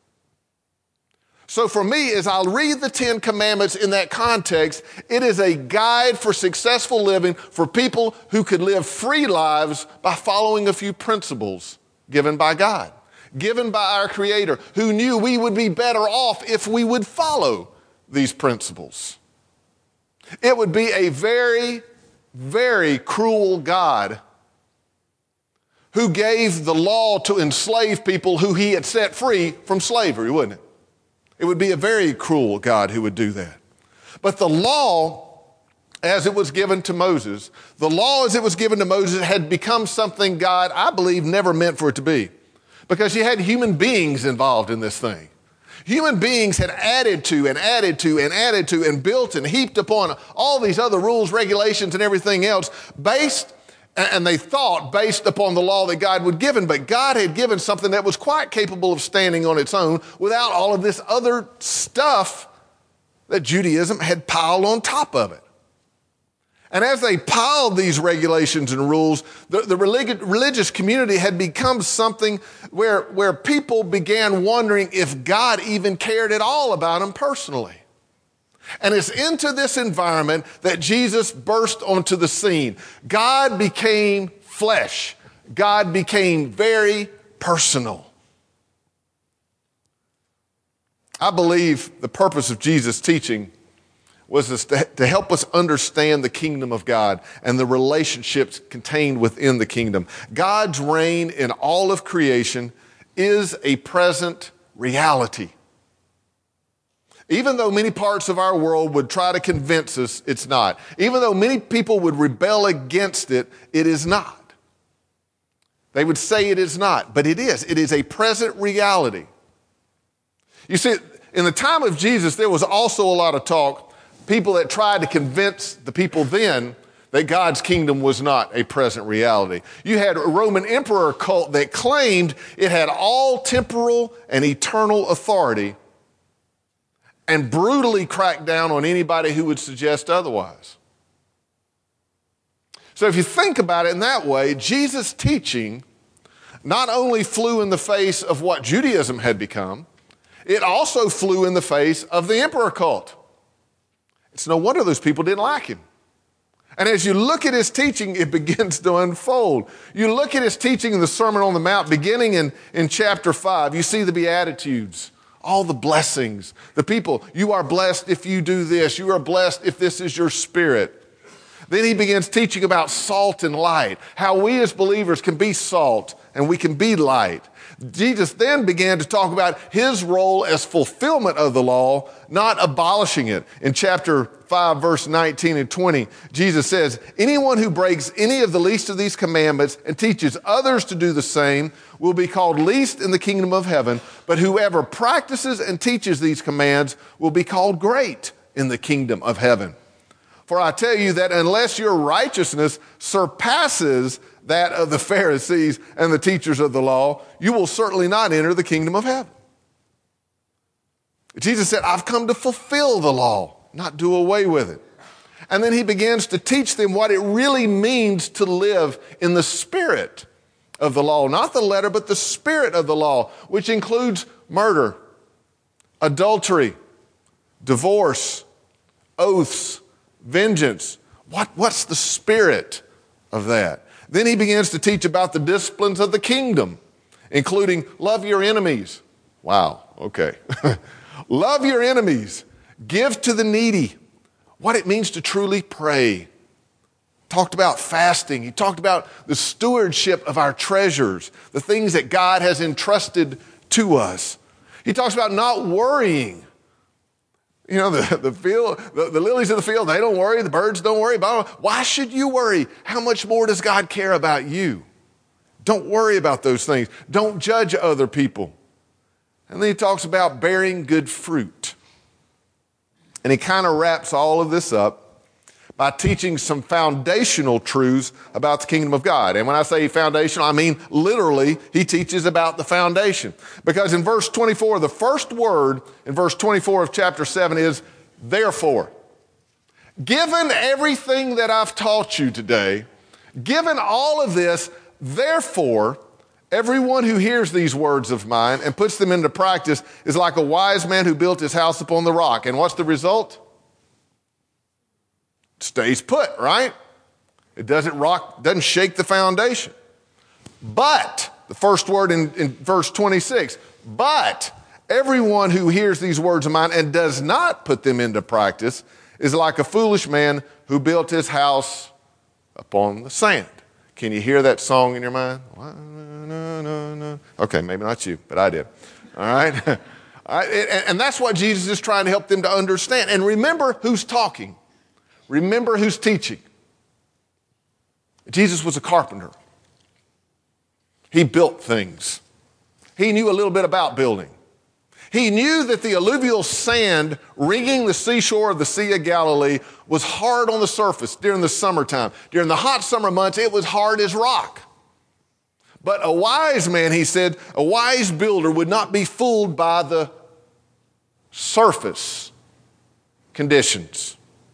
Speaker 7: So for me, as I read the Ten Commandments in that context, it is a guide for successful living for people who could live free lives by following a few principles given by God, given by our Creator, who knew we would be better off if we would follow these principles. It would be a very, very cruel God who gave the law to enslave people who he had set free from slavery, wouldn't it? It would be a very cruel God who would do that. But the law, as it was given to Moses, the law as it was given to Moses had become something God, I believe, never meant for it to be. Because you had human beings involved in this thing. Human beings had added to and added to and added to and built and heaped upon all these other rules, regulations, and everything else based, and they thought based upon the law that God would given. But God had given something that was quite capable of standing on its own without all of this other stuff that Judaism had piled on top of it. And as they piled these regulations and rules, the, the relig- religious community had become something where, where people began wondering if God even cared at all about them personally. And it's into this environment that Jesus burst onto the scene. God became flesh. God became very personal. I believe the purpose of Jesus' teaching was to help us understand the kingdom of God and the relationships contained within the kingdom. God's reign in all of creation is a present reality. Even though many parts of our world would try to convince us it's not. Even though many people would rebel against it, it is not. They would say it is not, but it is. It is a present reality. You see, in the time of Jesus, there was also a lot of talk, people that tried to convince the people then that God's kingdom was not a present reality. You had a Roman emperor cult that claimed it had all temporal and eternal authority and brutally cracked down on anybody who would suggest otherwise. So if you think about it in that way, Jesus' teaching not only flew in the face of what Judaism had become, it also flew in the face of the emperor cult. It's no wonder those people didn't like him. And as you look at his teaching, it begins to unfold. You look at his teaching in the Sermon on the Mount, beginning in, in chapter five, you see the Beatitudes, all the blessings. The people, you are blessed if you do this. You are blessed if this is your spirit. Then he begins teaching about salt and light, how we as believers can be salt and we can be light. Jesus then began to talk about his role as fulfillment of the law, not abolishing it. In chapter five, verse nineteen and twenty, Jesus says, anyone who breaks any of the least of these commandments and teaches others to do the same will be called least in the kingdom of heaven, but whoever practices and teaches these commands will be called great in the kingdom of heaven. For I tell you that unless your righteousness surpasses that of the Pharisees and the teachers of the law, you will certainly not enter the kingdom of heaven. Jesus said, I've come to fulfill the law, not do away with it. And then he begins to teach them what it really means to live in the spirit of the law, not the letter, but the spirit of the law, which includes murder, adultery, divorce, oaths, vengeance. What, what's the spirit of that? Then he begins to teach about the disciplines of the kingdom, including love your enemies. Wow, okay. Love your enemies. Give to the needy. What it means to truly pray. Talked about fasting. He talked about the stewardship of our treasures, the things that God has entrusted to us. He talks about not worrying. You know, the, the, field, the, the lilies of the field, they don't worry. The birds don't worry. Why should you worry? How much more does God care about you? Don't worry about those things. Don't judge other people. And then he talks about bearing good fruit. And he kind of wraps all of this up by teaching some foundational truths about the kingdom of God. And when I say foundational, I mean literally he teaches about the foundation. Because in verse twenty-four, the first word in verse twenty-four of chapter seven is therefore. Given everything that I've taught you today, given all of this, therefore, everyone who hears these words of mine and puts them into practice is like a wise man who built his house upon the rock. And what's the result? It stays put, right? It doesn't rock, doesn't shake the foundation. But, the first word in, in verse twenty-six, but everyone who hears these words of mine and does not put them into practice is like a foolish man who built his house upon the sand. Can you hear that song in your mind? Okay, maybe not you, but I did. All right? All right? And that's what Jesus is trying to help them to understand. And remember who's talking. Remember who's teaching. Jesus was a carpenter. He built things. He knew a little bit about building. He knew that the alluvial sand ringing the seashore of the Sea of Galilee was hard on the surface during the summertime. During the hot summer months, it was hard as rock. But a wise man, he said, a wise builder would not be fooled by the surface conditions.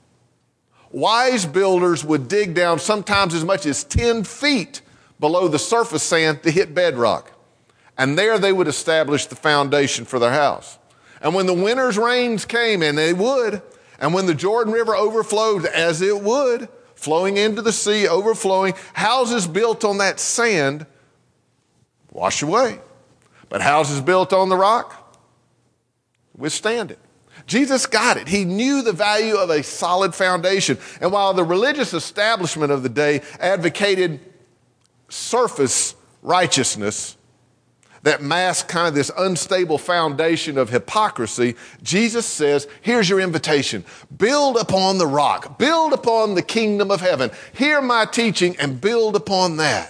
Speaker 7: Wise builders would dig down sometimes as much as ten feet below the surface sand to hit bedrock. And there they would establish the foundation for their house. And when the winter's rains came, and they would, and when the Jordan River overflowed, as it would, flowing into the sea, overflowing, houses built on that sand wash away. But houses built on the rock withstand it. Jesus got it. He knew the value of a solid foundation. And while the religious establishment of the day advocated surface righteousness that masked kind of this unstable foundation of hypocrisy, Jesus says, here's your invitation. Build upon the rock. Build upon the kingdom of heaven. Hear my teaching and build upon that.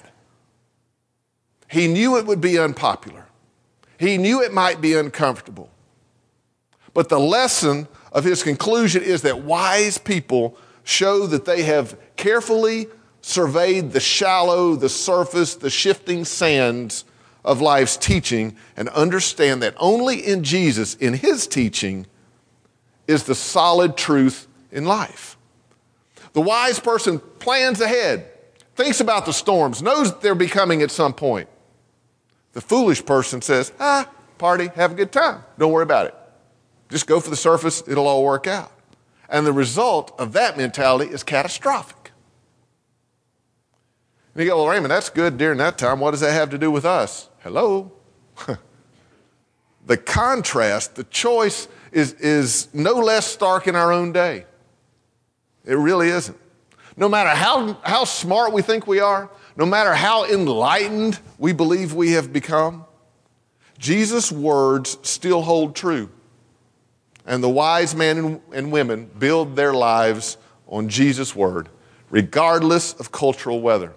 Speaker 7: He knew it would be unpopular. He knew it might be uncomfortable. But the lesson of his conclusion is that wise people show that they have carefully surveyed the shallow, the surface, the shifting sands of life's teaching and understand that only in Jesus, in his teaching, is the solid truth in life. The wise person plans ahead, thinks about the storms, knows they're be coming at some point. The foolish person says, ah, party, have a good time. Don't worry about it. Just go for the surface, it'll all work out. And the result of that mentality is catastrophic. And you go, well, Raymond, that's good during that time. What does that have to do with us? Hello? The contrast, the choice is, is no less stark in our own day. It really isn't. No matter how, how smart we think we are, no matter how enlightened we believe we have become, Jesus' words still hold true. And the wise men and women build their lives on Jesus' word, regardless of cultural weather.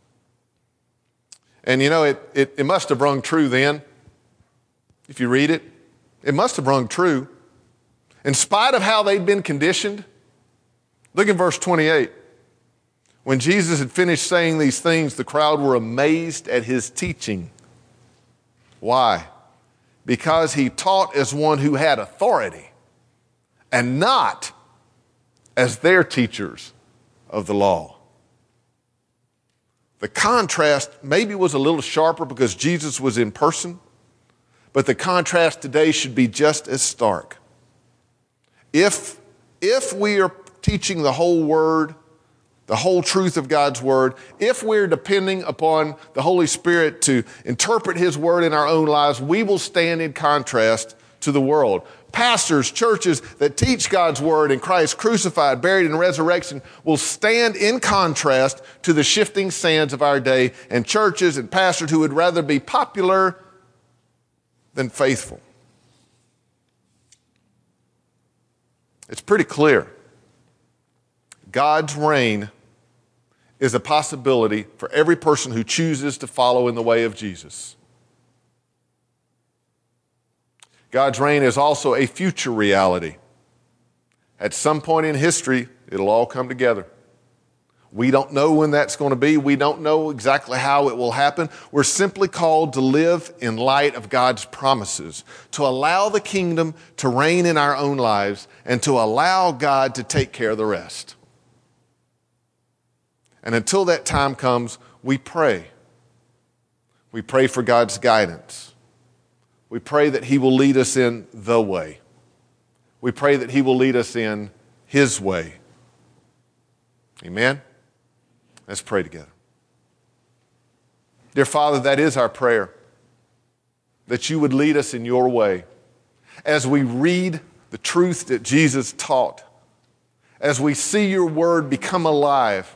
Speaker 7: And you know, it, it, it must have rung true then. If you read it, it must have rung true. In spite of how they'd been conditioned, Look in verse twenty-eight. When Jesus had finished saying these things, the crowd were amazed at his teaching. Why? Because he taught as one who had authority and not as their teachers of the law. The contrast maybe was a little sharper because Jesus was in person, but the contrast today should be just as stark. If, if we are teaching the whole word, the whole truth of God's word, if we're depending upon the Holy Spirit to interpret his word in our own lives, we will stand in contrast to the world. Pastors, churches that teach God's word and Christ crucified, buried, and resurrection will stand in contrast to the shifting sands of our day, and churches and pastors who would rather be popular than faithful. It's pretty clear. God's reign is a possibility for every person who chooses to follow in the way of Jesus. God's reign is also a future reality. At some point in history, it'll all come together. We don't know when that's going to be. We don't know exactly how it will happen. We're simply called to live in light of God's promises, to allow the kingdom to reign in our own lives, and to allow God to take care of the rest. And until that time comes, we pray. We pray for God's guidance. We pray that he will lead us in the way. We pray that he will lead us in his way. Amen? Let's pray together. Dear Father, that is our prayer, that you would lead us in your way. As we read the truth that Jesus taught, as we see your word become alive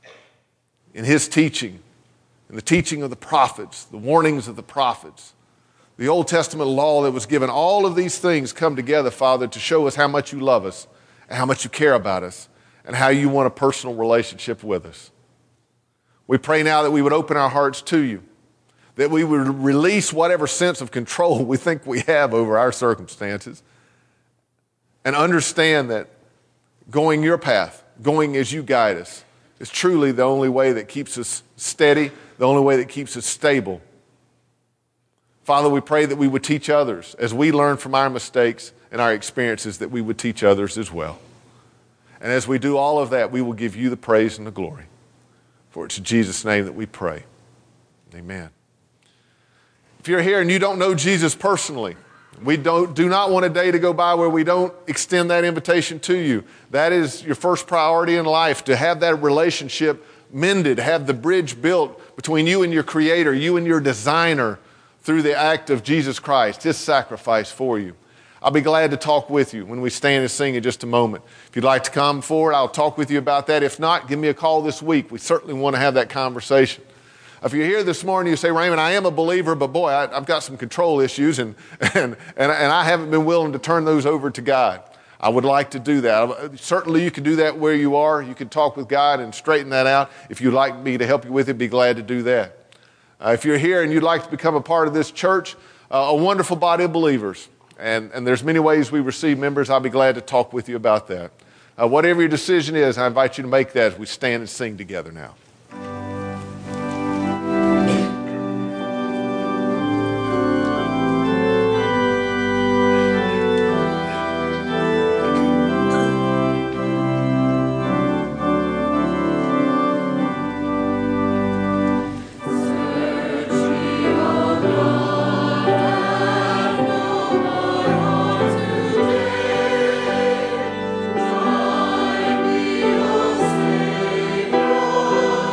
Speaker 7: in his teaching, in the teaching of the prophets, the warnings of the prophets, the Old Testament law that was given, all of these things come together, Father, to show us how much you love us and how much you care about us and how you want a personal relationship with us. We pray now that we would open our hearts to you, that we would release whatever sense of control we think we have over our circumstances, and understand that going your path, going as you guide us, is truly the only way that keeps us steady, the only way that keeps us stable. Father, we pray that we would teach others as we learn from our mistakes and our experiences, that we would teach others as well. And as we do all of that, we will give you the praise and the glory. For it's in Jesus' name that we pray. Amen. If you're here and you don't know Jesus personally, we don't, do not want a day to go by where we don't extend that invitation to you. That is your first priority in life, to have that relationship mended, have the bridge built between you and your Creator, you and your designer, through the act of Jesus Christ, his sacrifice for you. I'll be glad to talk with you when we stand and sing in just a moment. If you'd like to come forward, I'll talk with you about that. If not, give me a call this week. We certainly want to have that conversation. If you're here this morning, you say, Raymond, I am a believer, but boy, I, I've got some control issues, and, and, and, and I haven't been willing to turn those over to God. I would like to do that. Certainly you can do that where you are. You can talk with God and straighten that out. If you'd like me to help you with it, be glad to do that. Uh, if you're here and you'd like to become a part of this church, uh, a wonderful body of believers, and, and there's many ways we receive members, I'll be glad to talk with you about that. Uh, whatever your decision is, I invite you to make that as we stand and sing together now.
Speaker 8: Savior.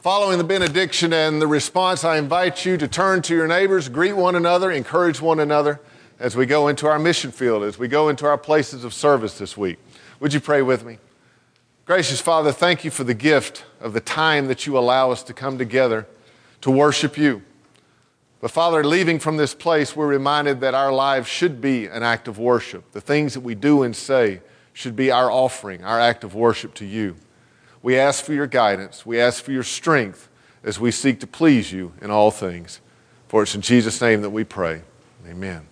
Speaker 7: Following the benediction and the response, I invite you to turn to your neighbors, greet one another, encourage one another as we go into our mission field, as we go into our places of service this week. Would you pray with me? Gracious Father, thank you for the gift of the time that you allow us to come together to worship you. But Father, leaving from this place, we're reminded that our lives should be an act of worship. The things that we do and say should be our offering, our act of worship to you. We ask for your guidance. We ask for your strength as we seek to please you in all things. For it's in Jesus' name that we pray. Amen.